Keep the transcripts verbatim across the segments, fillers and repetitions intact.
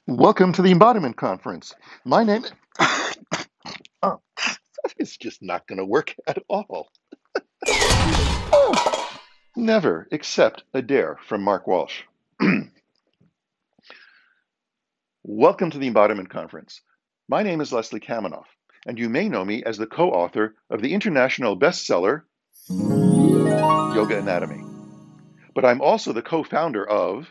Welcome to the Embodiment Conference. My name oh, that is just not going to work at all. Never accept a dare from Mark Walsh. Welcome to the Embodiment Conference. My name is Leslie Kaminoff, and you may know me as the co-author of the international bestseller, Yoga Anatomy. But I'm also the co-founder of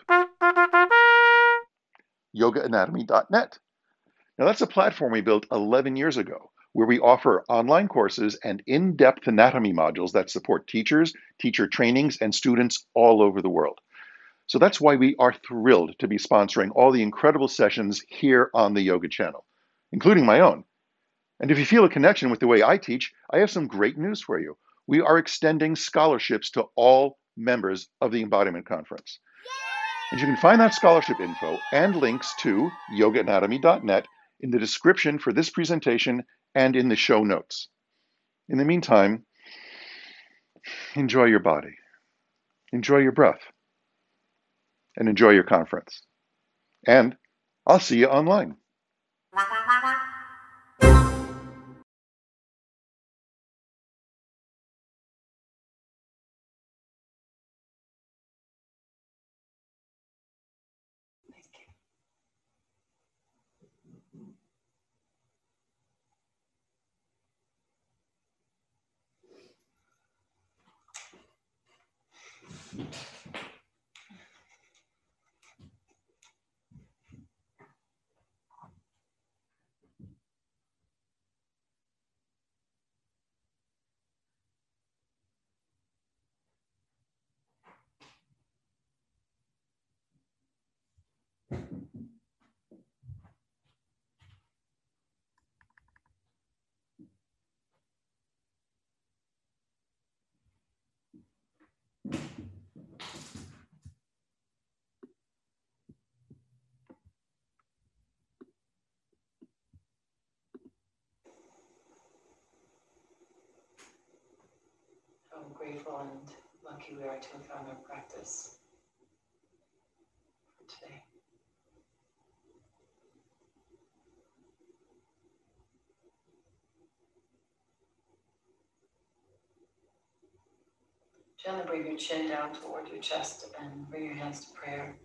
yoga anatomy dot net. Now, that's a platform we built eleven years ago, where we offer online courses and in-depth anatomy modules that support teachers, teacher trainings, and students all over the world. So that's why we are thrilled to be sponsoring all the incredible sessions here on the Yoga Channel, including my own. And if you feel a connection with the way I teach, I have some great news for you. We are extending scholarships to all members of the Embodiment Conference. And you can find that scholarship info and links to yoga anatomy dot net in the description for this presentation and in the show notes. In the meantime, enjoy your body, enjoy your breath, and enjoy your conference. And I'll see you online. How grateful and lucky we are to have found our practice for today. Gently bring your chin down toward your chest and bring your hands to prayer.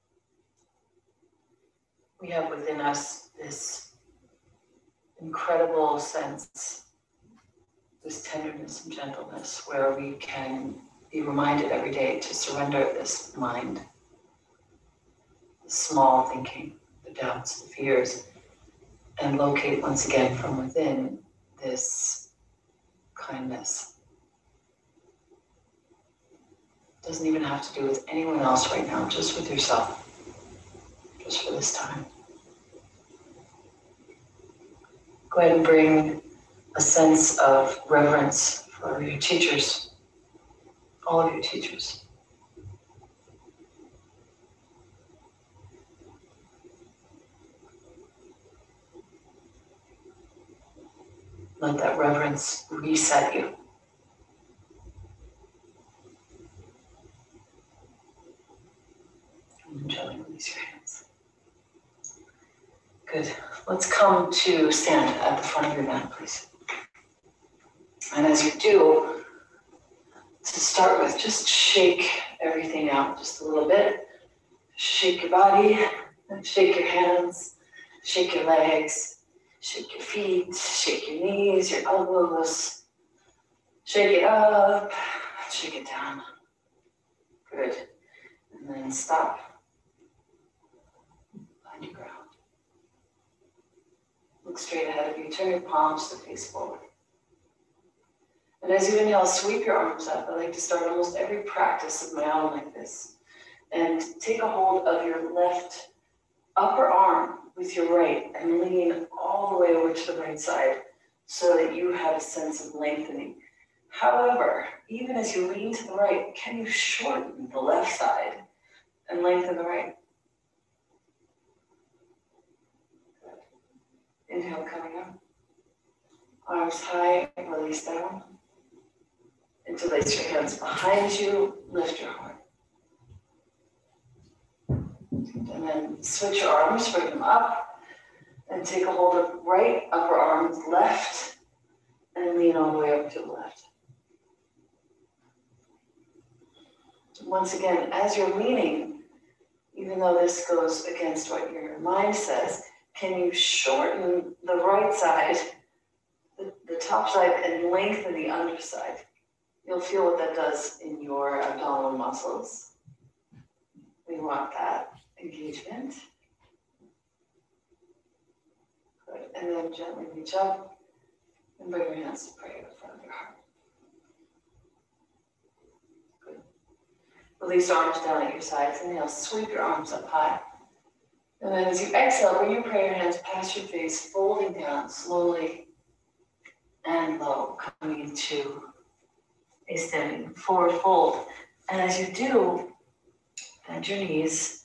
We have within us this incredible sense, this tenderness and gentleness, where we can be reminded every day to surrender this mind, the small thinking, the doubts, the fears, and locate once again from within this kindness. It doesn't even have to do with anyone else right now, just with yourself, just for this time. Go ahead and bring a sense of reverence for your teachers, all of your teachers. Let that reverence reset you. And gently release your hands. Good. Let's come to stand at the front of your mat, please. And as you do, to start with, just shake everything out just a little bit. Shake your body, and shake your hands, shake your legs, shake your feet, shake your knees, your elbows. Shake it up, shake it down. Good. And then stop. Find your ground. Look straight ahead of you. Turn your palms to face forward. And as you inhale, sweep your arms up. I like to start almost every practice of my own like this. And take a hold of your left upper arm with your right and lean all the way over to the right side so that you have a sense of lengthening. However, even as you lean to the right, can you shorten the left side and lengthen the right? Good. Inhale, coming up. Arms high, release down. Interlace your hands behind you, lift your heart. Good. And then switch your arms, bring them up, and take a hold of right upper arm, left, and lean all the way up to the left. Once again, as you're leaning, even though this goes against what your mind says, can you shorten the right side, the, the top side, and lengthen the underside? You'll feel what that does in your abdominal muscles. We want that engagement. Good. And then gently reach up and bring your hands to prayer in front of your heart. Good. Release arms down at your sides, and now sweep your arms up high. And then as you exhale, bring your prayer hands past your face, folding down slowly and low, coming into a standing forward fold. And as you do, bend your knees,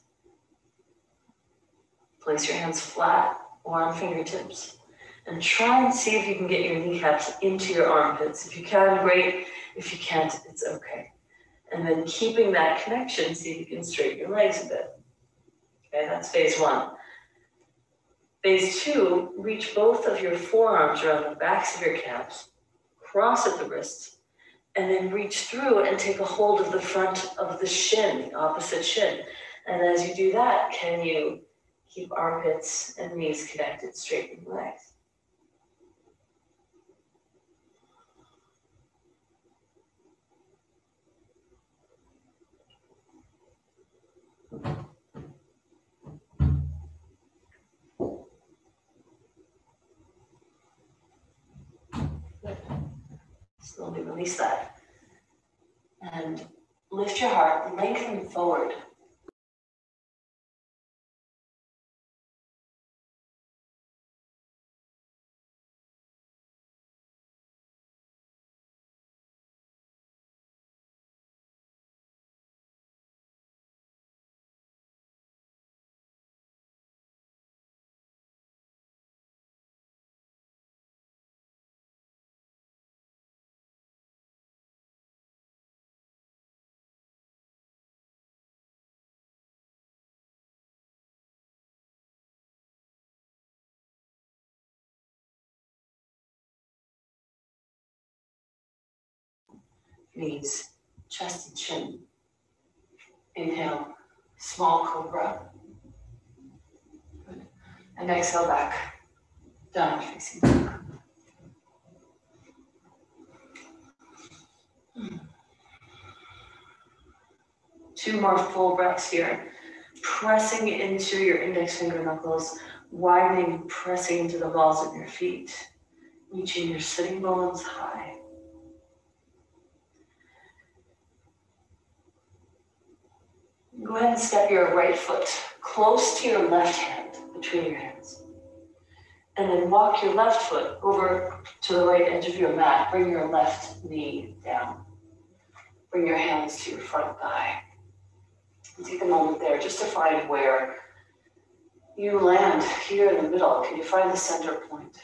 place your hands flat or on fingertips, and try and see if you can get your kneecaps into your armpits. If you can, great. If you can't, it's okay. And then keeping that connection, see if you can straighten your legs a bit. Okay, that's phase one. Phase two, reach both of your forearms around the backs of your calves, cross at the wrists, and then reach through and take a hold of the front of the shin, the opposite shin. And as you do that, can you keep armpits and knees connected, straighten your legs? Slowly release that. And lift your heart, lengthen forward. Knees, chest and chin. Inhale, small cobra. Good. And exhale back, downward facing dog. Two more full breaths here. Pressing into your index finger knuckles, widening, pressing into the balls of your feet, reaching your sitting bones high. Go ahead and step your right foot close to your left hand, between your hands. And then walk your left foot over to the right edge of your mat. Bring your left knee down. Bring your hands to your front thigh. And take a moment there just to find where you land here in the middle. Can you find the center point?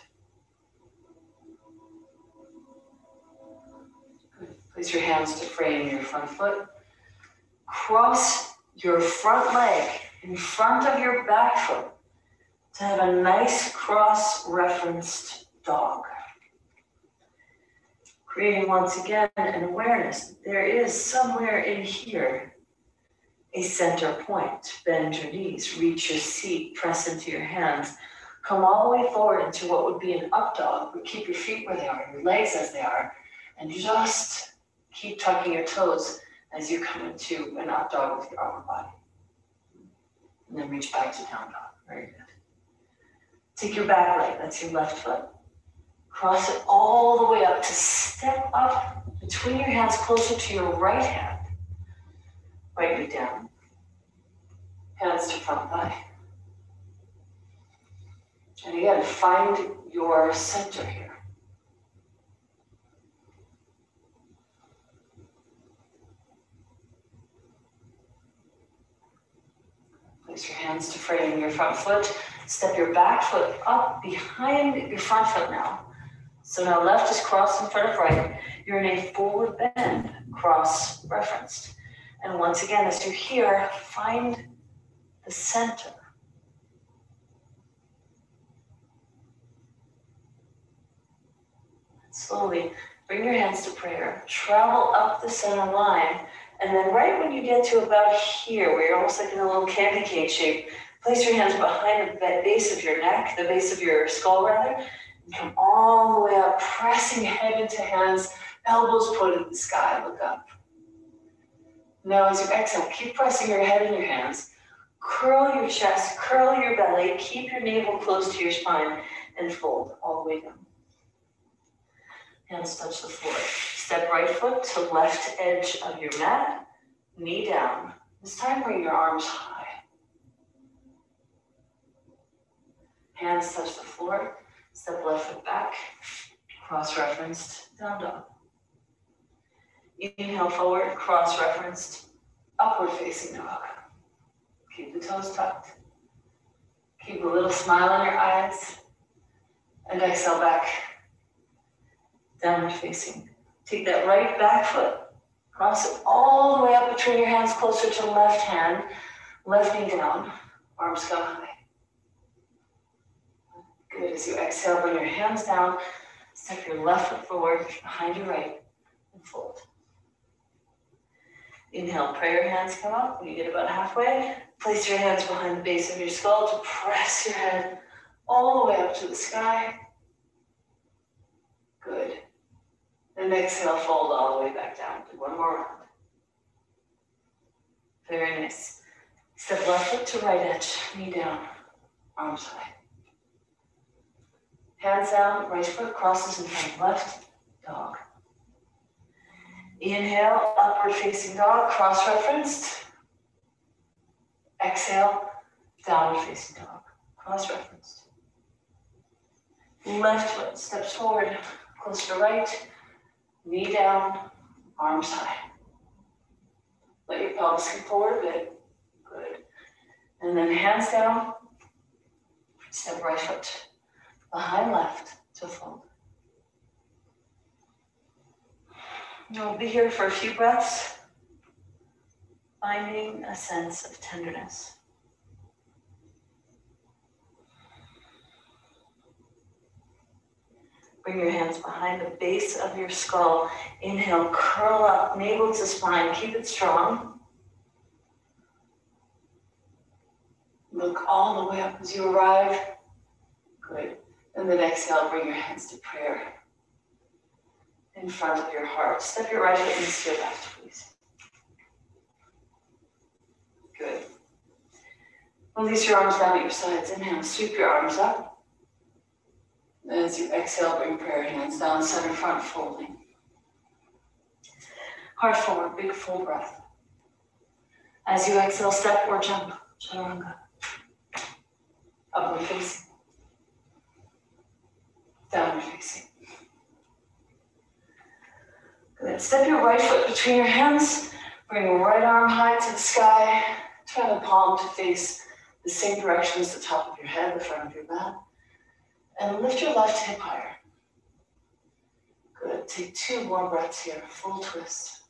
Good. Place your hands to frame your front foot. Cross your front leg in front of your back foot to have a nice cross-referenced dog. Creating once again an awareness that there is somewhere in here a center point. Bend your knees, reach your seat, press into your hands. Come all the way forward into what would be an up dog, but keep your feet where they are, your legs as they are, and just keep tucking your toes as you come into an up dog with your upper body. And then reach back to down dog. Very good. Take your back leg, that's your left foot. Cross it all the way up to step up between your hands closer to your right hand. Right knee down. Hands to front thigh. And again, find your center here. Place your hands to frame your front foot. Step your back foot up behind your front foot now. So now left is crossed in front of right. You're in a forward bend, cross referenced. And once again, as you're here, find the center. Slowly bring your hands to prayer, travel up the center line, and then right when you get to about here, where you're almost like in a little candy cane shape, place your hands behind the base of your neck, the base of your skull rather, and come all the way up, pressing head into hands, elbows pointed at the sky, look up. Now as you exhale, keep pressing your head in your hands, curl your chest, curl your belly, keep your navel close to your spine, and fold all the way down. Hands touch the floor. Step right foot to left edge of your mat, knee down. This time bring your arms high. Hands touch the floor. Step left foot back, cross-referenced, down dog. Inhale forward, cross-referenced, upward facing dog. Keep the toes tucked. Keep a little smile in your eyes. And exhale back, downward facing. Take that right back foot, cross it all the way up between your hands closer to the left hand, left knee down, arms go high. Good, as you exhale, bring your hands down, step your left foot forward, behind your right, and fold. Inhale, prayer hands come up. When you get about halfway, place your hands behind the base of your skull to press your head all the way up to the sky. Good. And exhale, fold all the way back down. Do one more round. Very nice. Step left foot to right edge, knee down, arms high. Hands down, right foot crosses in front of left, dog. Inhale, upward facing dog, cross-referenced. Exhale, downward facing dog, cross-referenced. Left foot steps forward, close to right, knee down, arms high. Let your pelvis come forward a bit. Good. And then hands down, step right foot behind left to fold. You'll be here for a few breaths, finding a sense of tenderness. Bring your hands behind the base of your skull. Inhale, curl up, navel to spine. Keep it strong. Look all the way up as you arrive. Good. And then exhale, bring your hands to prayer. In front of your heart. Step your right foot into your left, please. Good. Release your arms down at your sides. Inhale, sweep your arms up. And as you exhale, bring prayer hands down, center front, folding. Heart forward, big full breath. As you exhale, step or jump, chaturanga. Upward facing. Downward facing. Good. Step your right foot between your hands. Bring your right arm high to the sky. Turn the palm to face the same direction as the top of your head, the front of your mat. And lift your left hip higher. Good. Take two more breaths here. Full twist.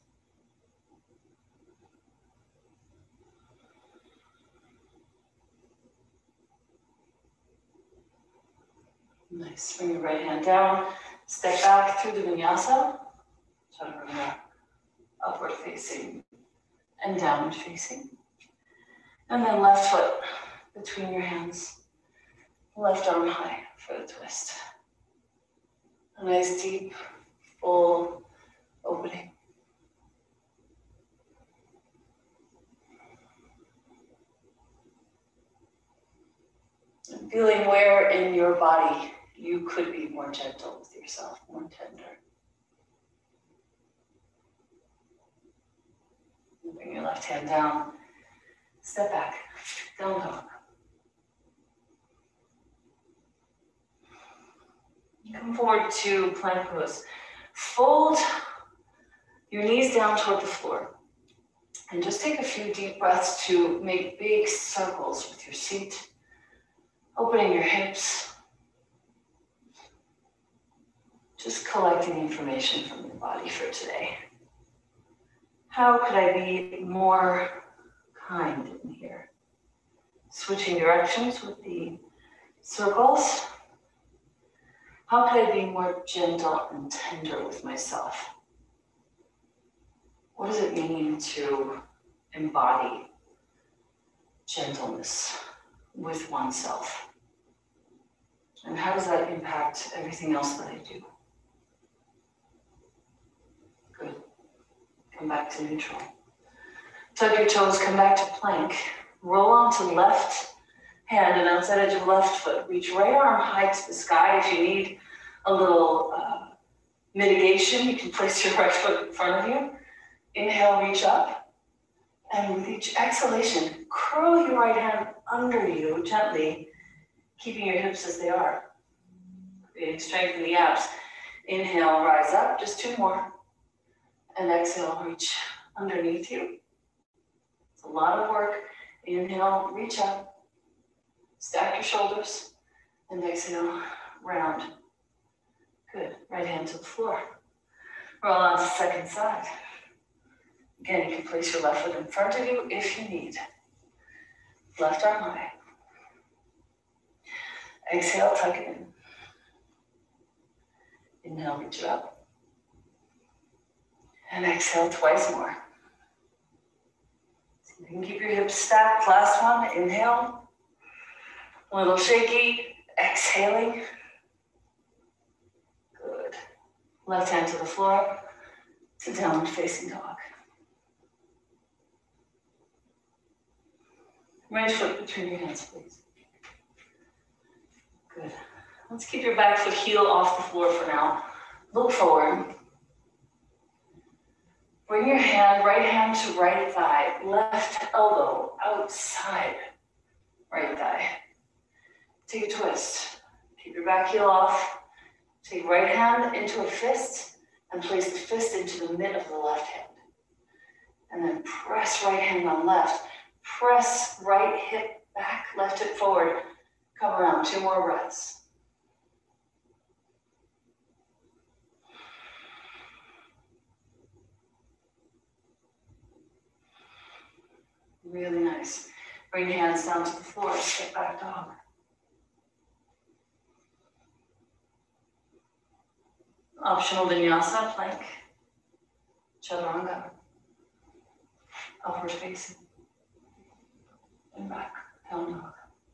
Nice. Bring your right hand down. Step back through the vinyasa. Chaturanga. Upward facing and downward facing. And then left foot between your hands. Left arm high for the twist. A nice deep, full opening. And feeling where in your body you could be more gentle with yourself, more tender. And bring your left hand down. Step back, down dog. Come forward to plank pose. Fold your knees down toward the floor. And just take a few deep breaths to make big circles with your seat. Opening your hips. Just collecting information from your body for today. How could I be more kind in here? Switching directions with the circles. How could I be more gentle and tender with myself? What does it mean to embody gentleness with oneself? And how does that impact everything else that I do? Good. Come back to neutral. Tuck your toes, come back to plank. Roll onto left hand and outside edge of left foot. Reach right arm high to the sky. If you need a little uh, mitigation, you can place your right foot in front of you. Inhale, reach up. And with each exhalation, curl your right hand under you gently, keeping your hips as they are. Creating strength in the abs. Inhale, rise up, just two more. And exhale, reach underneath you. It's a lot of work. Inhale, reach up. Stack your shoulders. And exhale, round. Good. Right hand to the floor. Roll on to the second side. Again, you can place your left foot in front of you if you need. Left arm high. Exhale, tuck it in. Inhale, reach it up. And exhale twice more. So you can keep your hips stacked. Last one, inhale. A little shaky, exhaling. Good. Left hand to the floor, to downward facing dog. Right foot between your hands, please. Good. Let's keep your back foot heel off the floor for now. Look forward. Bring your hand, right hand to right thigh, left elbow outside right thigh. Take a twist. Keep your back heel off. Take right hand into a fist and place the fist into the mid of the left hand. And then press right hand on left. Press right hip back, left hip forward. Come around, two more breaths. Really nice. Bring your hands down to the floor, step back dog. Optional vinyasa, plank, chaturanga, upward facing, and back, down dog.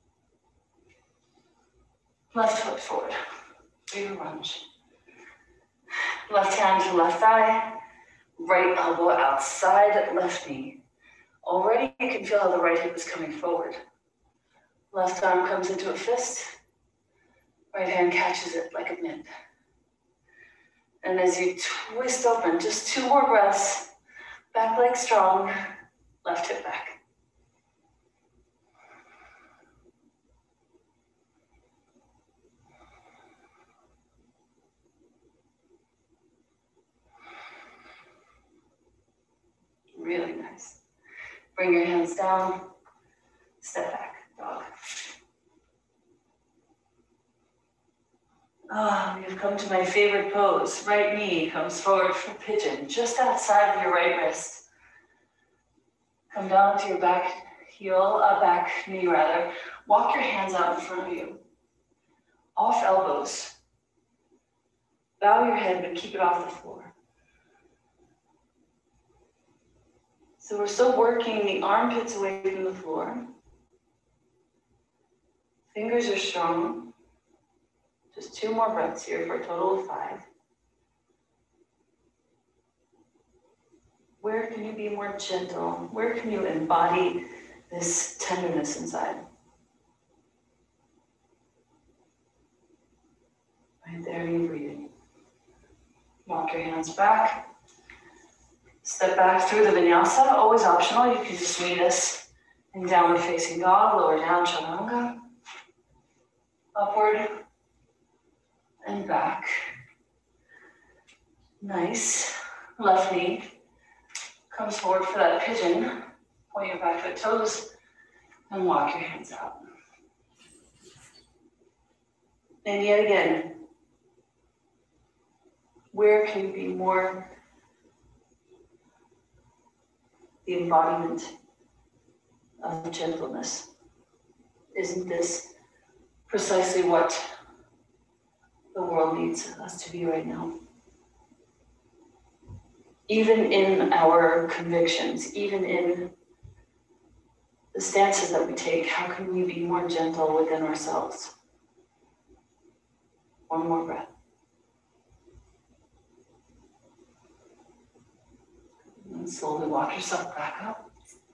Left foot forward, big lunge. Left hand to left thigh, right elbow outside left knee. Already you can feel how the right hip is coming forward. Left arm comes into a fist, right hand catches it like a mitt. And as you twist open, just two more breaths, back leg strong, left hip back. Really nice. Bring your hands down, step back, dog. Ah, you've come to my favorite pose. Right knee comes forward for pigeon, just outside of your right wrist. Come down to your back heel, uh, back knee rather. Walk your hands out in front of you. Off elbows. Bow your head, but keep it off the floor. So we're still working the armpits away from the floor. Fingers are strong. Just two more breaths here for a total of five. Where can you be more gentle? Where can you embody this tenderness inside? Right there, you breathe. Walk your hands back. Step back through the vinyasa, always optional. You can just meet us in downward facing dog, lower down, chaturanga. Upward and back. Nice. Left knee comes forward for that pigeon. Point your back foot toes and walk your hands out. And yet again, where can you be more the embodiment of gentleness Isn't this precisely what the world needs us to be right now? Even in our convictions, even in the stances that we take, how can we be more gentle within ourselves? One more breath. And slowly walk yourself back up.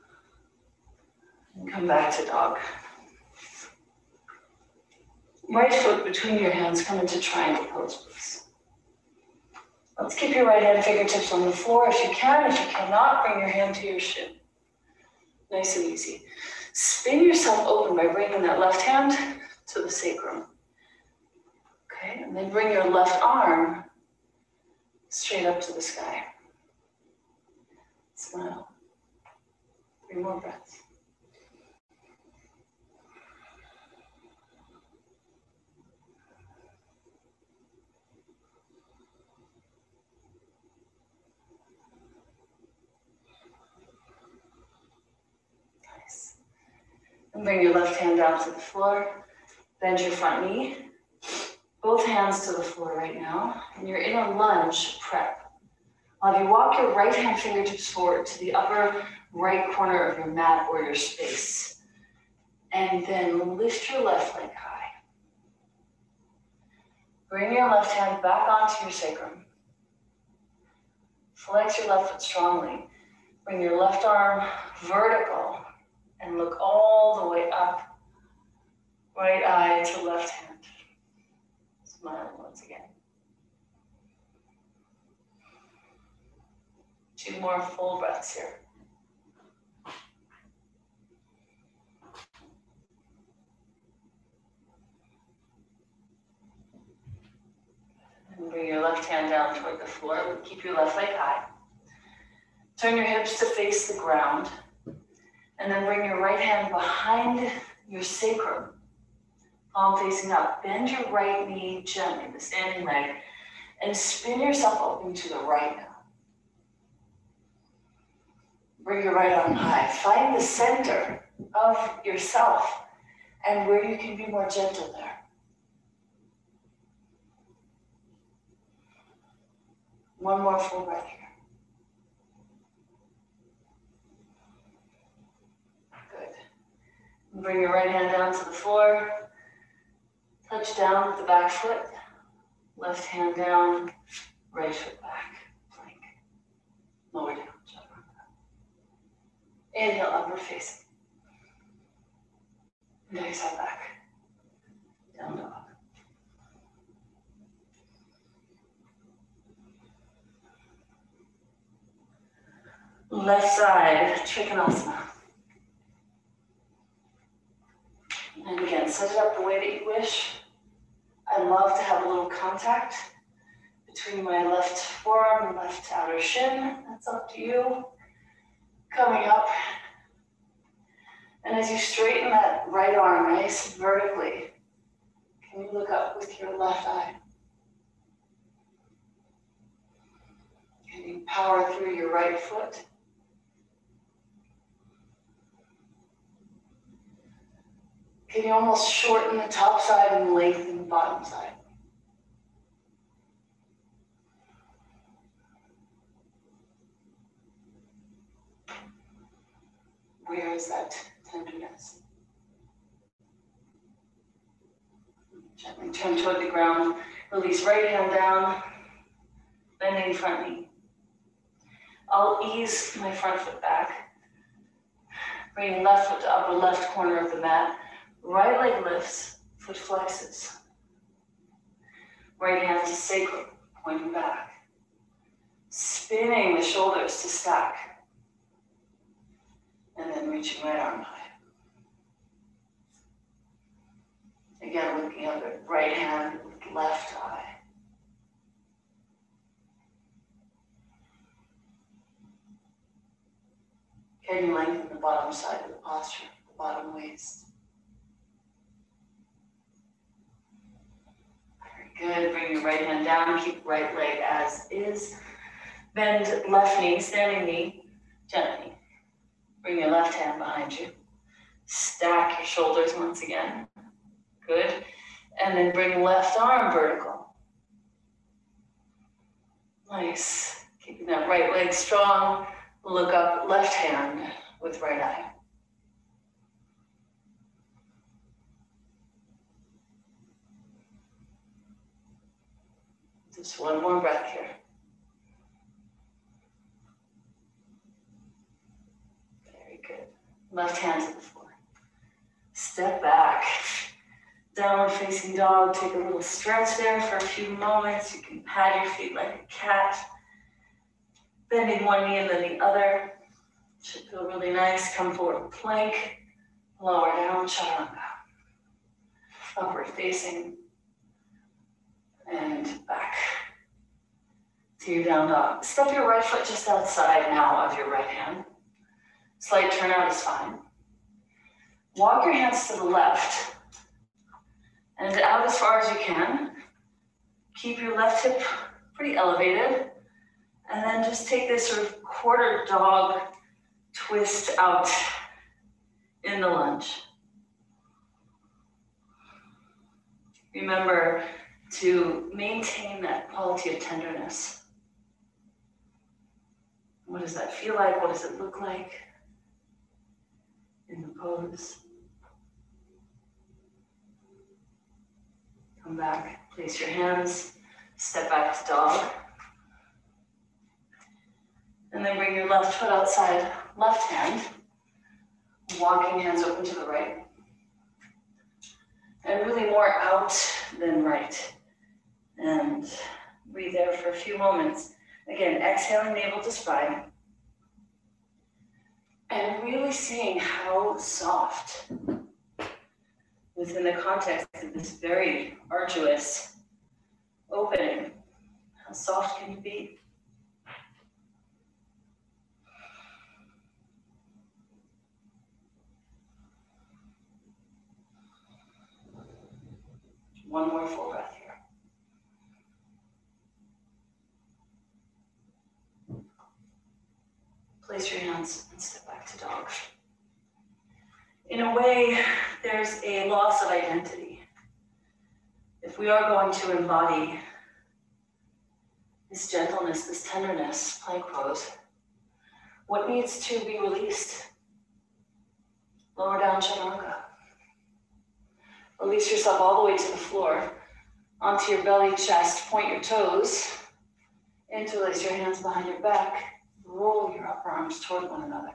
And come back to dog. Right foot between your hands, come into triangle pose, please. Let's keep your right hand fingertips on the floor if you can. If you cannot, bring your hand to your shin. Nice and easy. Spin yourself open by bringing that left hand to the sacrum. Okay, and then bring your left arm straight up to the sky. Smile. Three more breaths. Nice. And bring your left hand down to the floor. Bend your front knee. Both hands to the floor right now. And you're in a lunge prep. I'll have you walk your right hand fingertips forward to the upper right corner of your mat or your space. And then lift your left leg high. Bring your left hand back onto your sacrum. Flex your left foot strongly. Bring your left arm vertical and look all the way up. Right eye to left hand. Smile once again. Two more full breaths here. And bring your left hand down toward the floor. Keep your left leg high. Turn your hips to face the ground. And then bring your right hand behind your sacrum. Palm facing up. Bend your right knee gently, the standing leg, and spin yourself open to the right now. Bring your right arm high. Find the center of yourself and where you can be more gentle there. One more full breath here. Good. And bring your right hand down to the floor. Touch down with the back foot. Left hand down, right foot back. Plank. Lower down. Inhale, upward facing. And exhale back. Down dog. Left side, Trikonasana. And again, set it up the way that you wish. I love to have a little contact between my left forearm and left outer shin. That's up to you. Coming up. And as you straighten that right arm nice vertically, can you look up with your left eye? Can you power through your right foot? Can you almost shorten the top side and lengthen the bottom side? Where is that tenderness? Gently turn toward the ground. Release right hand down, bending front knee. I'll ease my front foot back. Bring left foot to upper left corner of the mat. Right leg lifts, foot flexes. Right hand to sacrum, pointing back. Spinning the shoulders to stack. And then reaching right arm high. Again, looking up at right hand with left eye. Can you lengthen the bottom side of the posture, the bottom waist? Very good. Bring your right hand down. Keep right leg as is. Bend left knee, standing knee, gently. Bring your left hand behind you. Stack your shoulders once again. Good. And then bring left arm vertical. Nice. Keeping that right leg strong. Look up, left hand with right eye. Just one more breath here. Very good. Left hand to the floor. Step back. Downward facing dog. Take a little stretch there for a few moments. You can pat your feet like a cat. Bending one knee and then the other. Should feel really nice. Come forward, plank. Lower down, chaturanga. Upward facing. And back to your down dog. Step your right foot just outside now of your right hand. Slight turnout is fine. Walk your hands to the left and out as far as you can. Keep your left hip pretty elevated. And then just take this sort of quarter dog twist out in the lunge. Remember to maintain that quality of tenderness. What does that feel like? What does it look like in the pose? Come back, place your hands, step back to dog. And then bring your left foot outside, left hand, walking hands open to the right. And really more out than right. And breathe there for a few moments. Again, exhaling navel to spine. And really seeing how soft, within the context of this very arduous opening, how soft can you be? One more full breath here. Place your hands and step back to dog. In a way, there's a loss of identity. If we are going to embody this gentleness, this tenderness, plank pose, what needs to be released? Lower down chaturanga. Release yourself all the way to the floor, onto your belly, chest, point your toes, interlace your hands behind your back, roll your upper arms toward one another.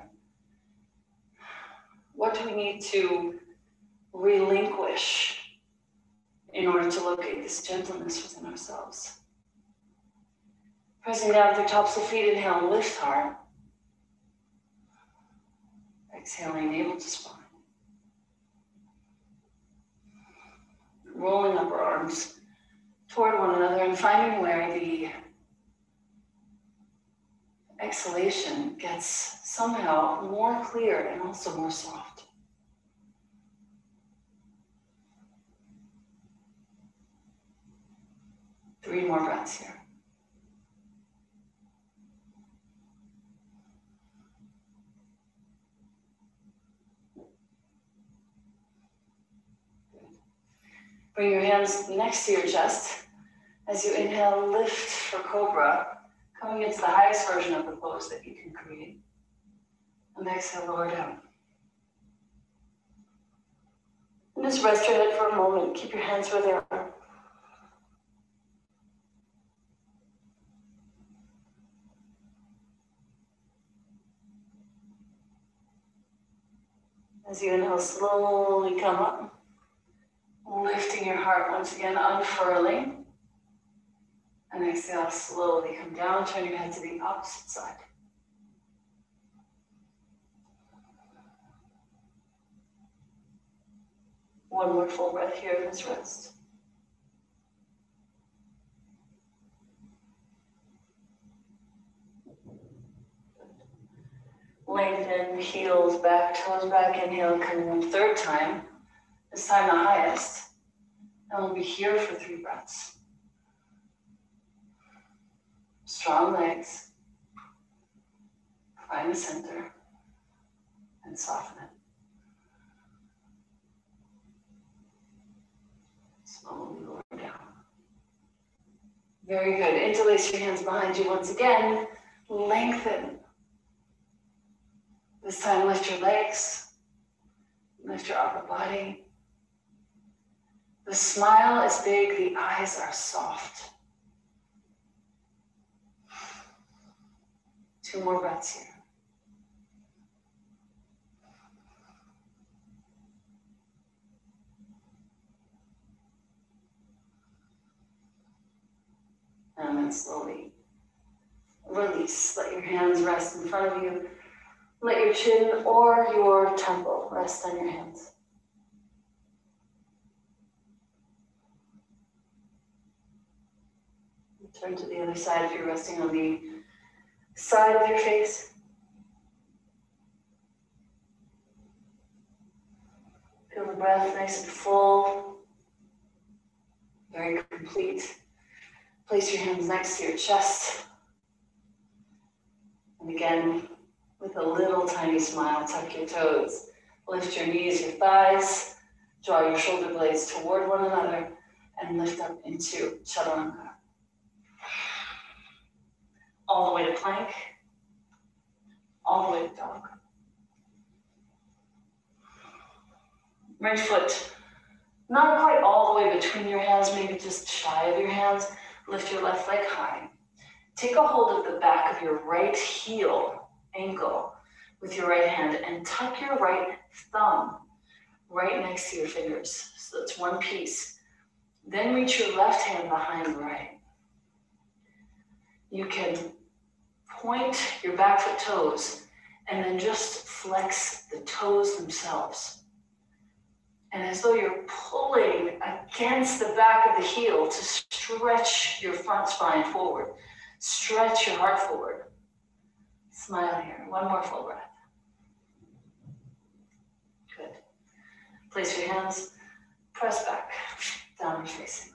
What do we need to relinquish in order to locate this gentleness within ourselves? Pressing down through tops of feet, inhale, lift heart. Exhaling, navel to spine. Rolling upper arms toward one another and finding where the exhalation gets somehow more clear and also more soft. Three more breaths here. Bring your hands next to your chest. As you inhale, lift for cobra, coming into the highest version of the pose that you can create. And exhale, lower down. And just rest your head for a moment. Keep your hands where they are. As you inhale, slowly come up. Lifting your heart once again, unfurling. And exhale, slowly come down, turn your head to the opposite side. One more full breath here, let's rest. Lengthen, heels back, toes back, inhale, coming in third time. This time the highest. And we'll be here for three breaths. Strong legs. Find the center and soften it. Slowly lower down. Very good. Interlace your hands behind you once again. Lengthen. This time lift your legs. Lift your upper body. The smile is big, the eyes are soft. Two more breaths here. And then slowly release. Let your hands rest in front of you. Let your chin or your temple rest on your hands. Turn to the other side if you're resting on the side of your face. Feel the breath nice and full, very complete. Place your hands next to your chest. And again, with a little tiny smile, tuck your toes. Lift your knees, your thighs. Draw your shoulder blades toward one another and lift up into chaturanga. All the way to plank, all the way to dog. Right foot, not quite all the way between your hands, maybe just shy of your hands. Lift your left leg high. Take a hold of the back of your right heel, ankle, with your right hand and tuck your right thumb right next to your fingers. So that's one piece. Then reach your left hand behind the right. You can point your back foot toes and then just flex the toes themselves. And as though you're pulling against the back of the heel to stretch your front spine forward. Stretch your heart forward. Smile here. One more full breath. Good. Place your hands, press back, downward facing.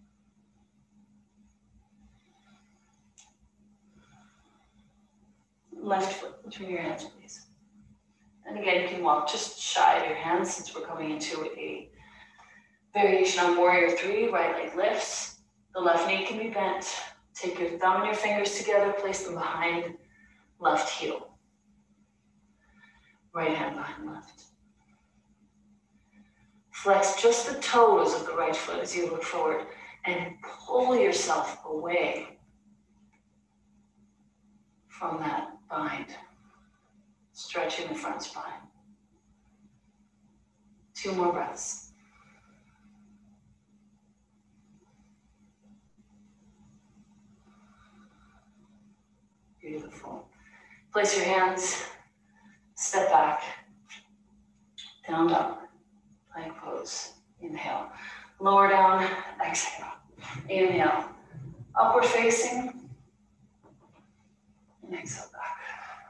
Left foot between your hands, please. And again, you can walk just shy of your hands since we're coming into a variation on Warrior Three. Right leg lifts. The left knee can be bent. Take your thumb and your fingers together, place them behind left heel. Right hand behind left. Flex just the toes of the right foot as you look forward and pull yourself away from that bind, stretching the front spine. Two more breaths. Beautiful. Place your hands, step back, down dog, plank pose. Inhale, lower down, exhale. Inhale, upward facing, and exhale back.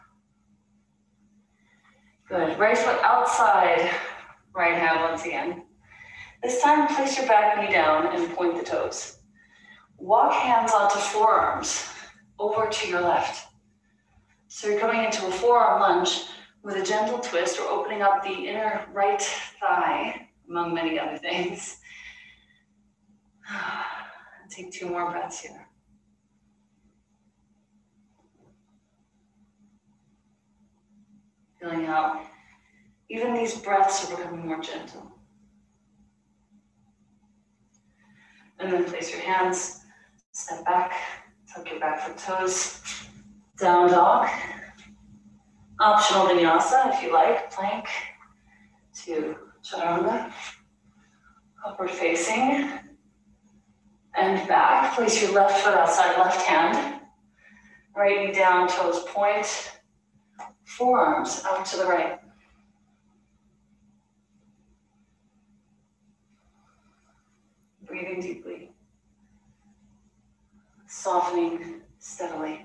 Good. Right foot outside, right hand once again. This time, place your back knee down and point the toes. Walk hands onto forearms over to your left. So you're coming into a forearm lunge with a gentle twist or opening up the inner right thigh, among many other things. Take two more breaths here. Feeling how even these breaths are becoming more gentle. And then place your hands, step back, tuck your back foot toes, down dog. Optional vinyasa if you like, plank to chaturanga. Upward facing and back. Place your left foot outside left hand. Right knee down, toes point. Forearms out to the right. Breathing deeply. Softening steadily.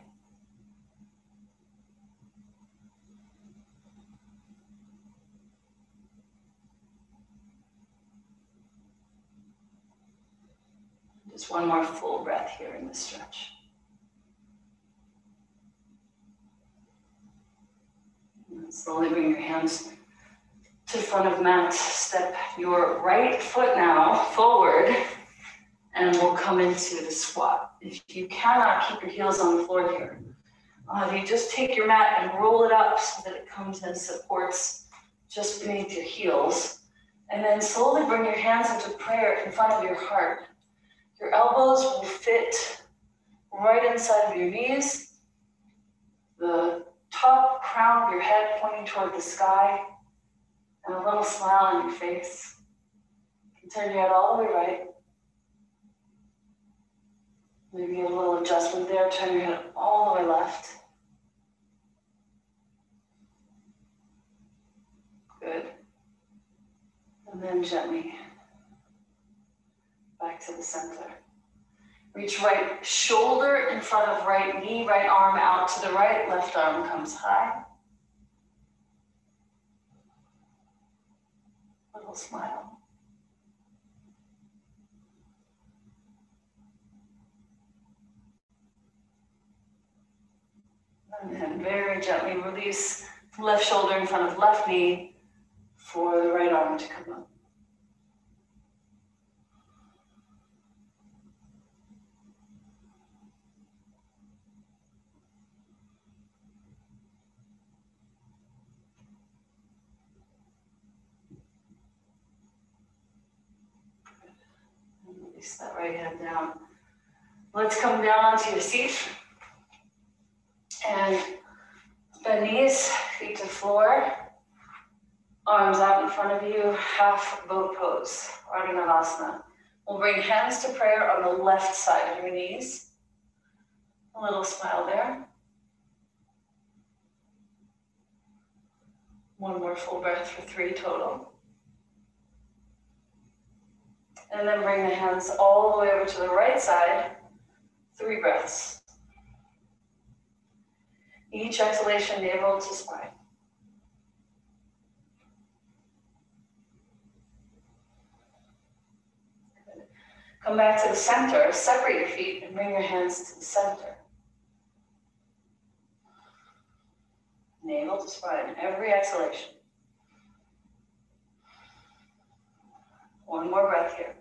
Just one more full breath here in this stretch. And slowly bring your hands to front of mat. Step your right foot now forward And we'll come into the squat. If you cannot keep your heels on the floor here, uh, you just take your mat and roll it up so that it comes and supports just beneath your heels. And then slowly bring your hands into prayer in front of your heart. Your elbows will fit right inside of your knees. The top crown of your head pointing toward the sky. And a little smile on your face. You can turn your head all the way right. Maybe a little adjustment there. Turn your head all the way left. Good. And then gently back to the center. Reach right shoulder in front of right knee, right arm out to the right, left arm comes high. Little smile. And then very gently release left shoulder in front of left knee for the right arm to come up. And release that right hand down. Let's come down onto your seat. And bend knees, feet to floor. Arms out in front of you, half boat pose, Ardha Navasana. We'll bring hands to prayer on the left side of your knees. A little smile there. One more full breath for three total. And then bring the hands all the way over to the right side. Three breaths. Each exhalation, navel to spine. Good. Come back to the center, separate your feet and bring your hands to the center. Navel to spine, every exhalation. One more breath here.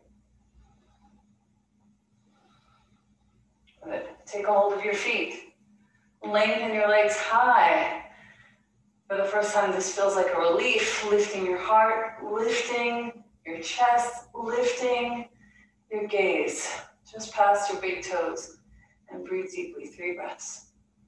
Good. Take a hold of your feet. Lengthen your legs high. For the first time, this feels like a relief, lifting your heart, lifting your chest, lifting your gaze, just past your big toes, and breathe deeply, three breaths.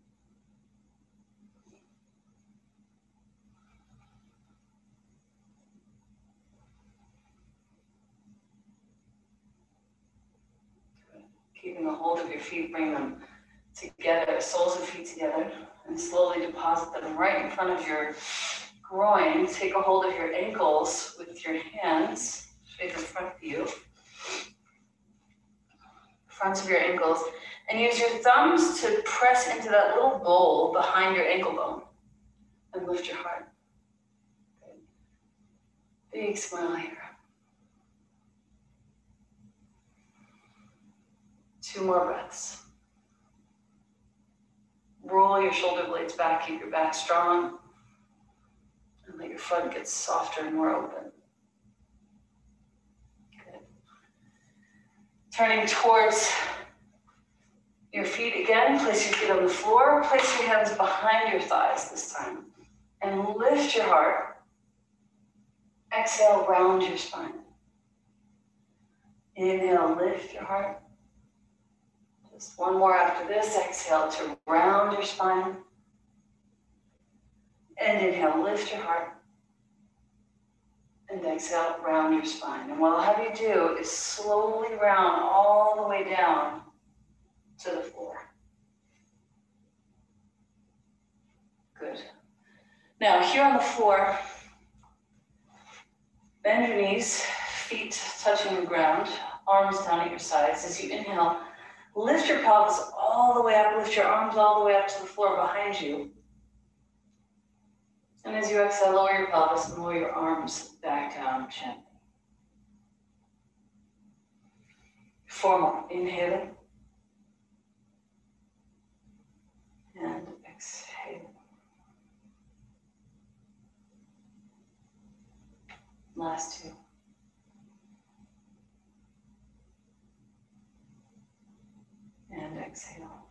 Keeping a hold of your feet, bring them together, soles of feet together, and slowly deposit them right in front of your groin. Take a hold of your ankles with your hands, straight in front of you, fronts of your ankles, and use your thumbs to press into that little bowl behind your ankle bone and lift your heart. Good. Big smile here. Two more breaths. Roll your shoulder blades back, keep your back strong, and let your front get softer and more open. Good. Turning towards your feet again, place your feet on the floor, place your hands behind your thighs this time, and lift your heart. Exhale, round your spine. Inhale, lift your heart. Just one more after this. Exhale to round your spine. And inhale, lift your heart. And exhale, round your spine. And what I'll have you do is slowly round all the way down to the floor. Good. Now, here on the floor, bend your knees, feet touching the ground, arms down at your sides. As you inhale, lift your pelvis all the way up, lift your arms all the way up to the floor behind you. And as you exhale, lower your pelvis and lower your arms back down gently. Four more. Inhaling. And exhaling. Last two. exhale.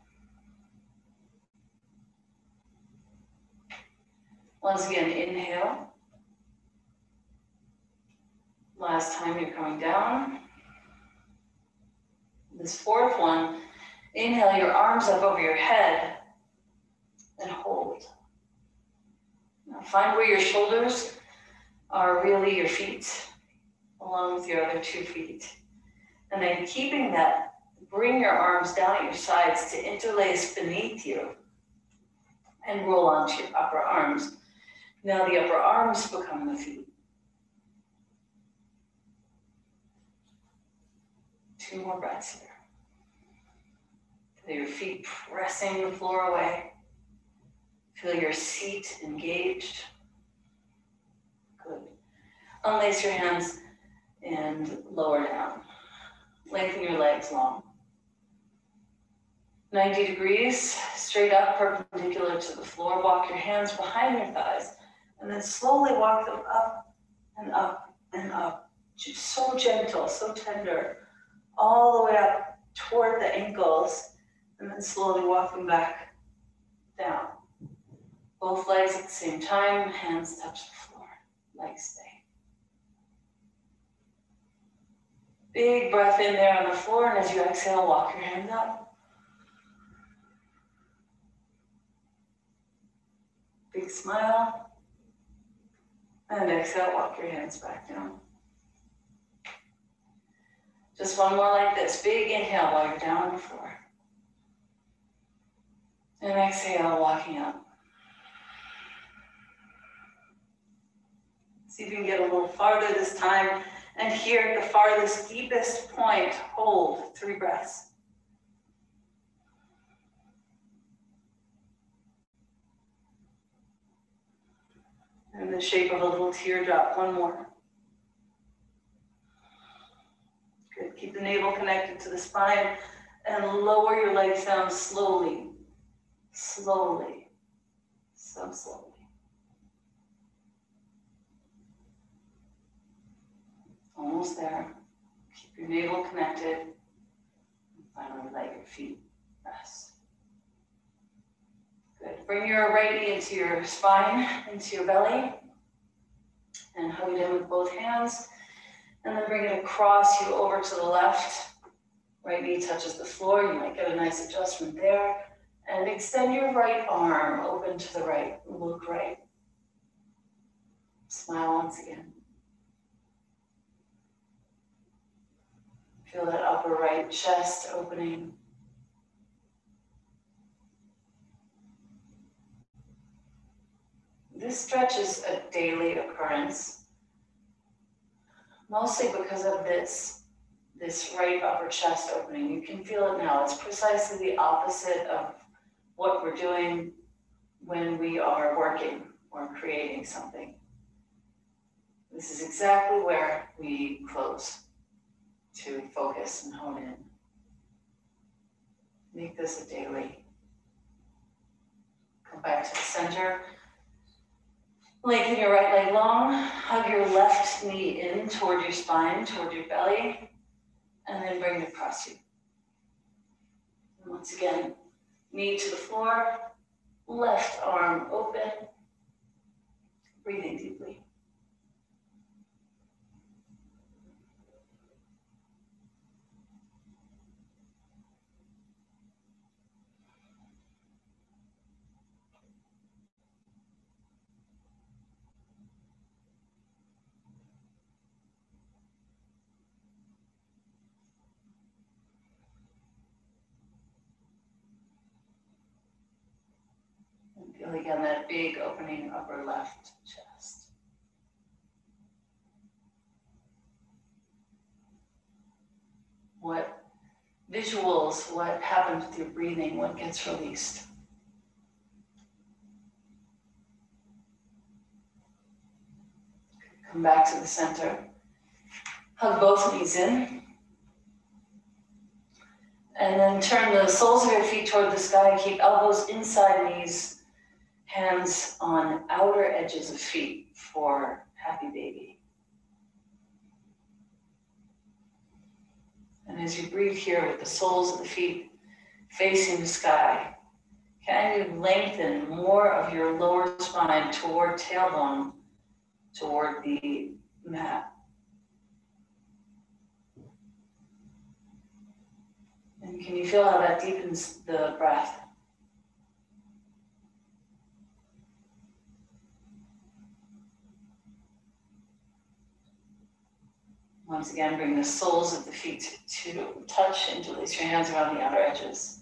Once again, inhale. Last time you're coming down. This fourth one, inhale your arms up over your head and hold. Now find where your shoulders are really your feet, along with your other two feet. And then keeping that, bring your arms down at your sides to interlace beneath you and roll onto your upper arms. Now the upper arms become the feet. Two more breaths here. Feel your feet pressing the floor away. Feel your seat engaged. Good. Unlace your hands and lower down. Lengthen your legs long. ninety degrees, straight up, perpendicular to the floor. Walk your hands behind your thighs and then slowly walk them up and up and up. Just so gentle, so tender. All the way up toward the ankles and then slowly walk them back down. Both legs at the same time, hands touch the floor, legs stay. Big breath in there on the floor, and as you exhale, walk your hands up. Big smile. And exhale, walk your hands back down. Just one more like this. Big inhale while you're down on the floor. And exhale, walking up. See if you can get a little farther this time. And here at the farthest, deepest point, hold three breaths. In the shape of a little teardrop, one more. Good, keep the navel connected to the spine and lower your legs down slowly, slowly, so slowly. Almost there. Keep your navel connected. And finally, let your feet rest. Good. Bring your right knee into your spine, into your belly, and hug it in with both hands. And then bring it across you over to the left. Right knee touches the floor. You might get a nice adjustment there. And extend your right arm open to the right. Look right. Smile once again. Feel that upper right chest opening. This stretch is a daily occurrence, mostly because of this, this right upper chest opening. You can feel it now. It's precisely the opposite of what we're doing when we are working or creating something. This is exactly where we close to focus and hone in. Make this a daily. Come back to the center. Lengthen your right leg long. Hug your left knee in toward your spine, toward your belly, and then bring it across you. And once again, knee to the floor, left arm open. Breathing deeply. Feel again that big opening upper left chest. What visuals, what happens with your breathing, what gets released? Come back to the center. Hug both knees in. And then turn the soles of your feet toward the sky. Keep elbows inside knees. Hands on outer edges of feet for happy baby. And as you breathe here with the soles of the feet facing the sky. Can you lengthen more of your lower spine toward tailbone, toward the mat? And can you feel how that deepens the breath? Once again, bring the soles of the feet to touch and place your hands around the outer edges.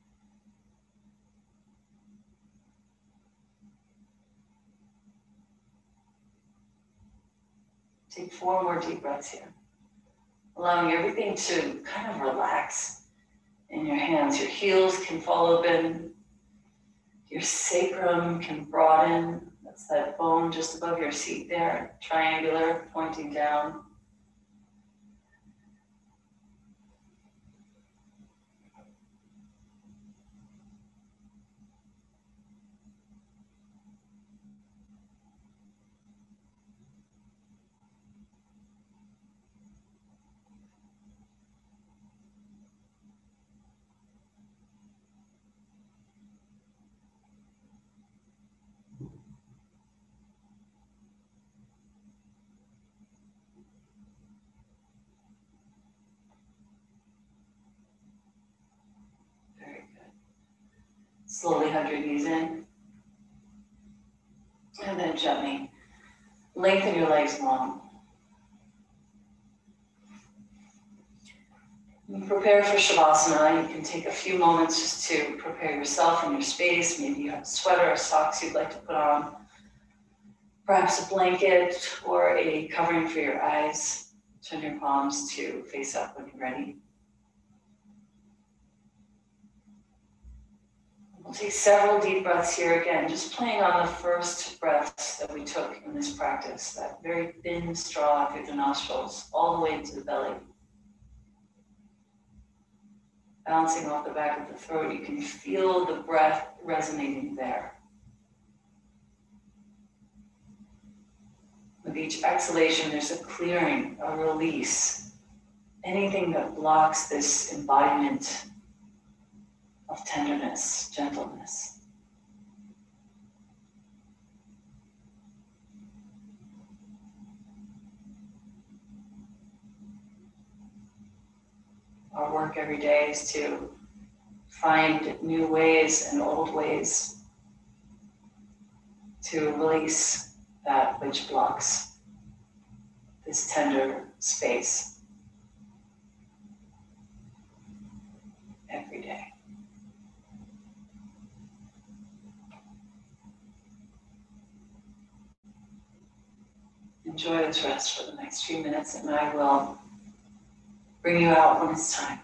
Take four more deep breaths here. Allowing everything to kind of relax in your hands. Your heels can fall open. Your sacrum can broaden. That's that bone just above your seat there, triangular, pointing down. Very good. Slowly hug your knees in. And then gently lengthen your legs long. And prepare for Shavasana. You can take a few moments just to prepare yourself in your space. Maybe you have a sweater or socks you'd like to put on. Perhaps a blanket or a covering for your eyes. Turn your palms to face up when you're ready. We'll take several deep breaths here again, just playing on the first breaths that we took in this practice, that very thin straw through the nostrils, all the way into the belly. Bouncing off the back of the throat, you can feel the breath resonating there. With each exhalation, there's a clearing, a release. Anything that blocks this embodiment of tenderness, gentleness. Our work every day is to find new ways and old ways to release that which blocks this tender space every day. Enjoy this rest for the next few minutes, and I will bring you out when it's time.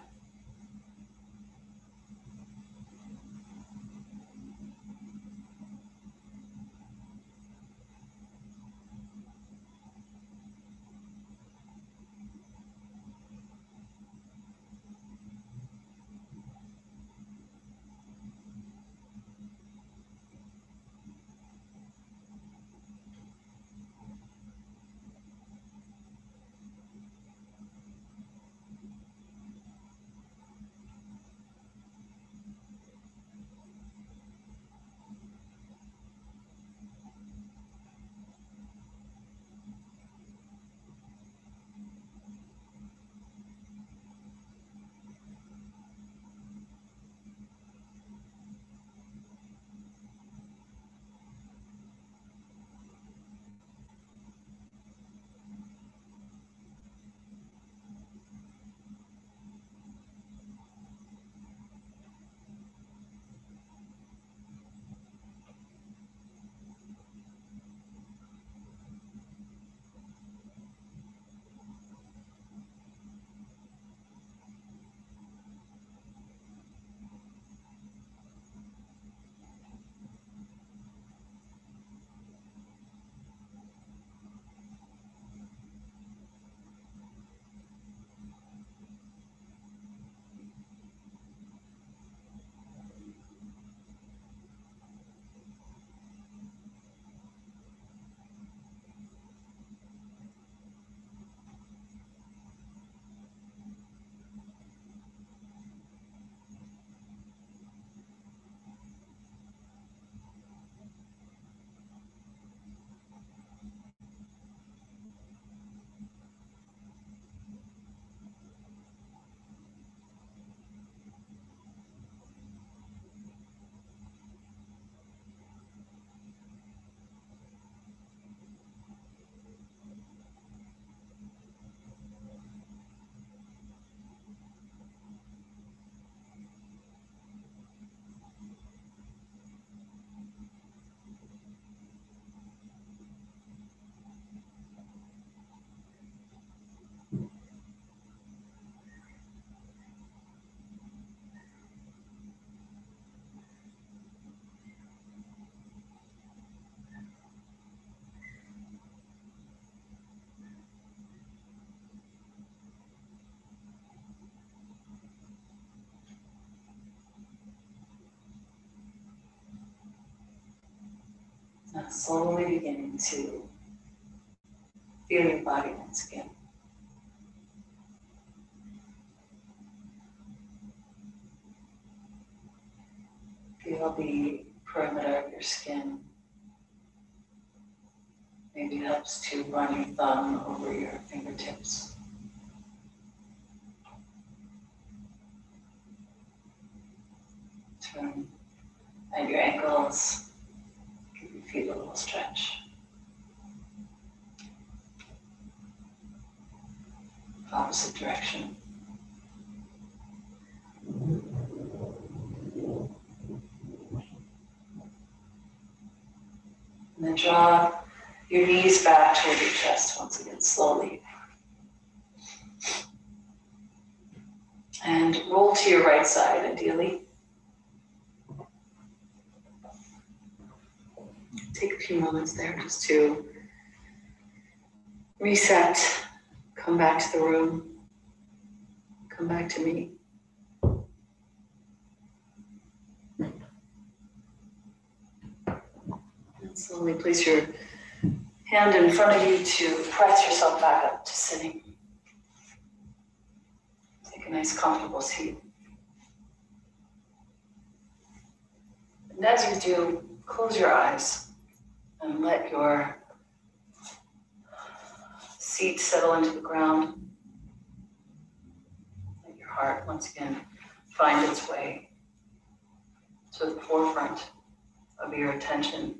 Slowly beginning to feel your body once again. Feel the perimeter of your skin. Maybe it helps to run your thumb over your fingertips. Turn at your ankles. Give your feet a little stretch. Opposite direction. And then draw your knees back toward your chest once again, slowly. And roll to your right side, ideally. Take a few moments there just to reset, come back to the room, come back to me. And slowly place your hand in front of you to press yourself back up to sitting. Take a nice comfortable seat. And as you do, close your eyes and let your seat settle into the ground. Let your heart once again find its way to the forefront of your attention.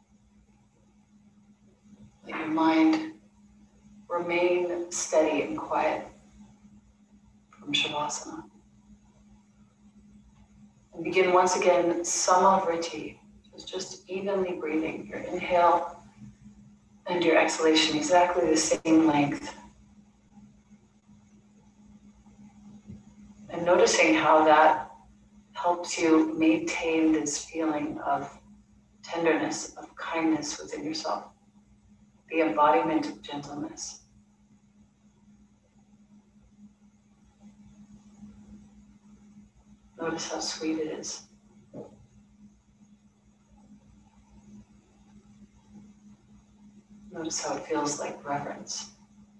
Let your mind remain steady and quiet from Shavasana. And begin once again Samavriti, which is just evenly breathing. Your inhale and your exhalation exactly the same length. And noticing how that helps you maintain this feeling of tenderness, of kindness within yourself, the embodiment of gentleness. Notice how sweet it is. Notice how it feels like reverence,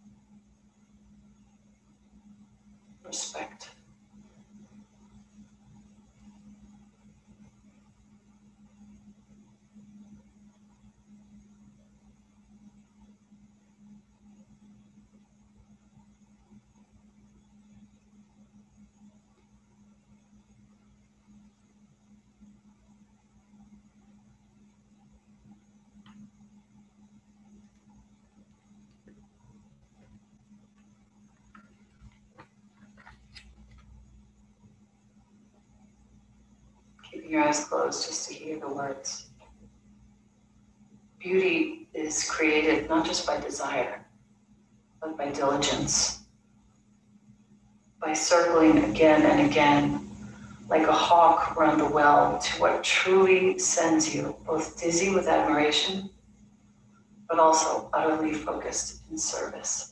respect. Keeping your eyes closed just to hear the words. Beauty is created not just by desire, but by diligence. By circling again and again, like a hawk around the well, to what truly sends you both dizzy with admiration, but also utterly focused in service.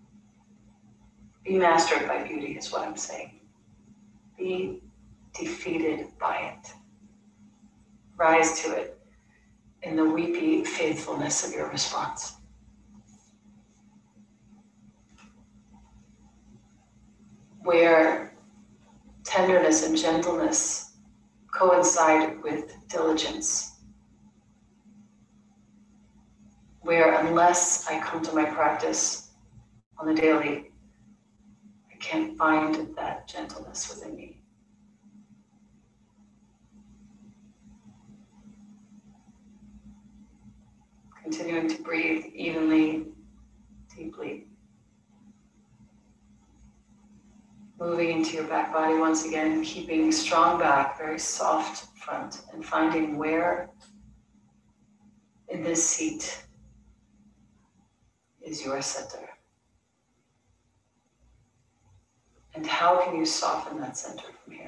Be mastered by beauty is what I'm saying. Be defeated by it. Rise to it in the weepy faithfulness of your response. Where tenderness and gentleness coincide with diligence. Where unless I come to my practice on the daily, I can't find that gentleness within me. Continuing to breathe evenly, deeply. Moving into your back body once again, keeping strong back, very soft front, and finding where in this seat is your center. And how can you soften that center from here?